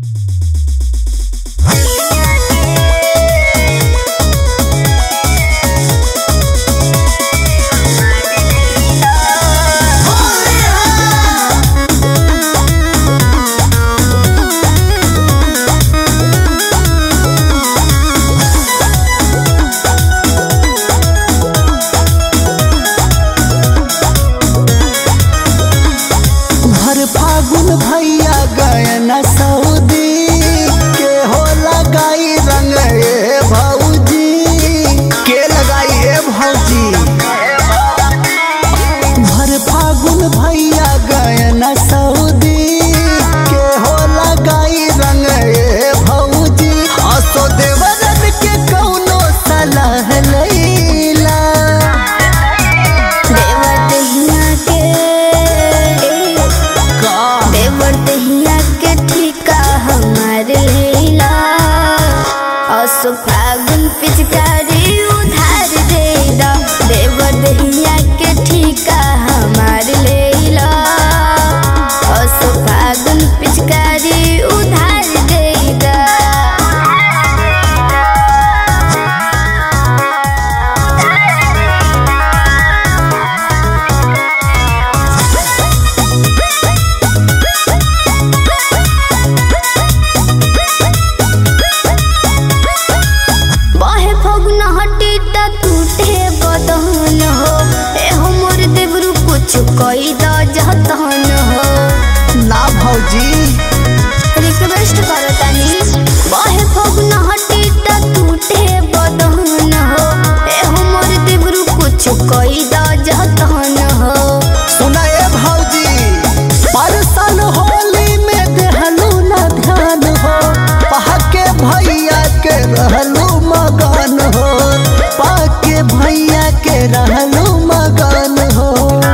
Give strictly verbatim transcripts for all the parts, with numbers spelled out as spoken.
फागुन भैया गए न सऊदी के हो लगाई रंग ए भौजी के लगाई ए भौजी। भर फागुन भैया गए न सऊदी के हो लगाई रंग ए भौजी। असो देवरन के कौनो सलाह लैला फागुन पिचकारी उधार दे दा देवर दहिया के ठीका हमार लेला। असो फागुन पिचकारी उधार दे दा। कोई दा जहतन हो ना भौजी रिक्वेस्ट करतानी बाहे फगुना हटी ता टूटे बदन हो ए हमर देवरु कुछ कोई दा जहतन हो। सुना ए भौजी परसल होली में देहलू ना ध्यान हो पहाके भैया के रहलू मगन हो पाके भैया के रहलू मगन हो।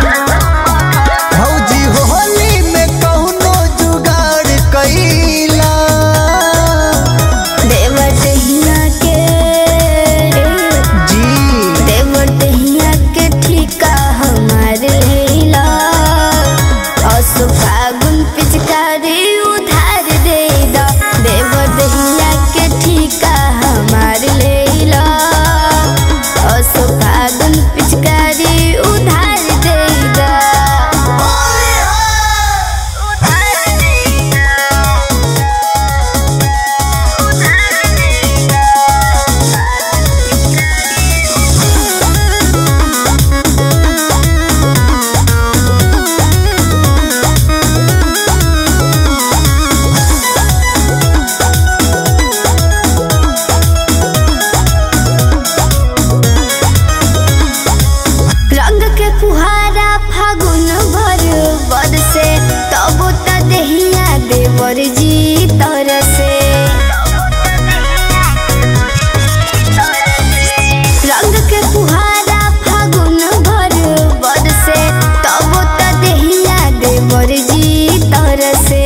फागुन पिचकारी उधार दे दा देवर दहिया के ठीका हमार लेला। असो फागुन पिचकारी उधार दे दा। फुहारा फागुन भर बरसे तब त दहिया देवर जी तरसे। रंग के फुहारा फागुन भर बरसे तब त दहिया देवर जी तरसे।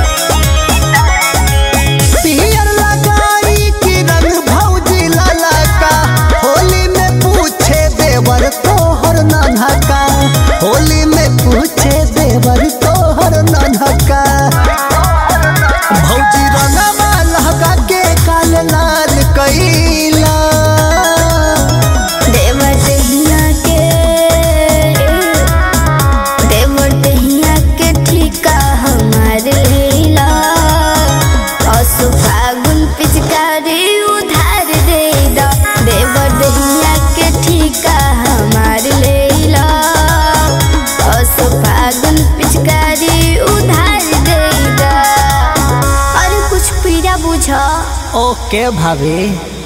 पियर लगाई कि रंग भौजी लाला का होली में पूछे देवर तोहर नन्हका होली में पूछे देवर तोहर नन्हका। भौजी रंगवा लहका के काल लाल कैला देवर दहिया के देवर दहिया के ठीका हमार लेला। असो फागुन पिचकारी उधार दे दा देवर दहिया के ठीका हमार लेला। असो फागुन पिचकारी उधार दे दा। अरे कुछ पीड़ा बुझा। ओके भाभी।